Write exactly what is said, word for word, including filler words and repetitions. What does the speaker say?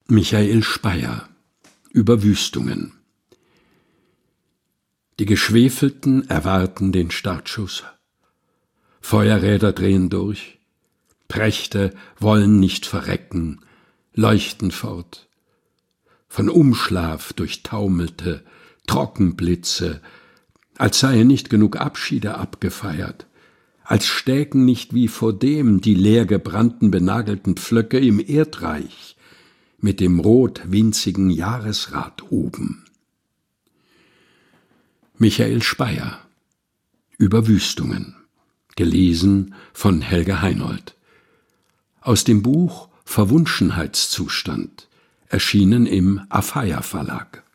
Michael Speyer über Wüstungen. Die Geschwefelten erwarten den Startschuss. Feuerräder drehen durch. Prächte wollen nicht verrecken, leuchten fort. Von Umschlaf durchtaumelte Trockenblitze, als seien nicht genug Abschiede abgefeiert, als stäken nicht wie vordem die leer gebrannten, benagelten Pflöcke im Erdreich mit dem rot-winzigen Jahresrad oben. Michael Speyer über Wüstungen, gelesen von Helge Heinold. Aus dem Buch Verwunschenheitszustand, erschienen im Afeier Verlag.